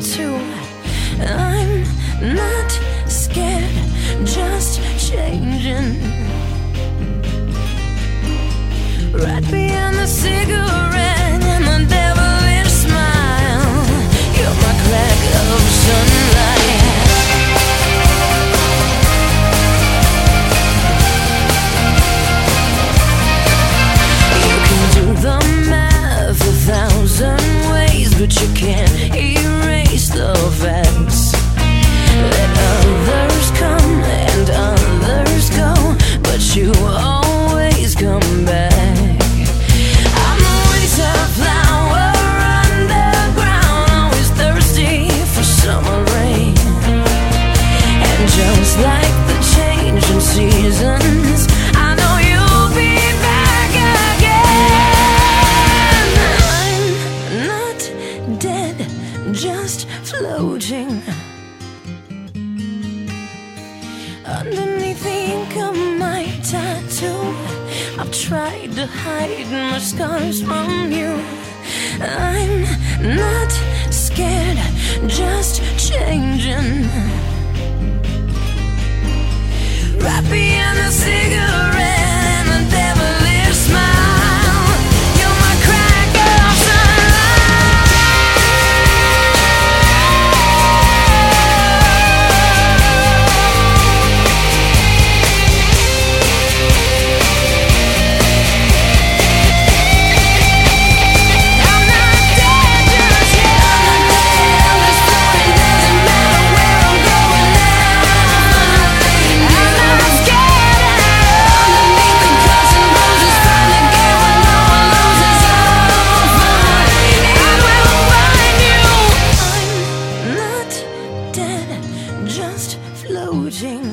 tattoo. I'm not scared, just changing. Right beyond the cigarette and the devilish smile, you're my crack of sunlight. You can do the math 1,000 ways, but you can't erase the facts. Let others come and others go, but you always come back. I'm the winter flower underground, always thirsty for summer rain. And just like the change in seasons, I know you'll be back again. I'm not dead, just floating underneath the ink of my tattoo. I've tried to hide my scars from you. I'm not scared, just changing. Right beyond the cigarette and the devilish smile, you're my crack of just floating.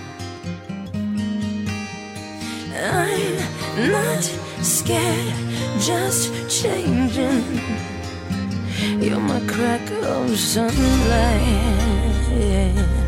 I'm not scared, just changing. You're my crack of sunlight.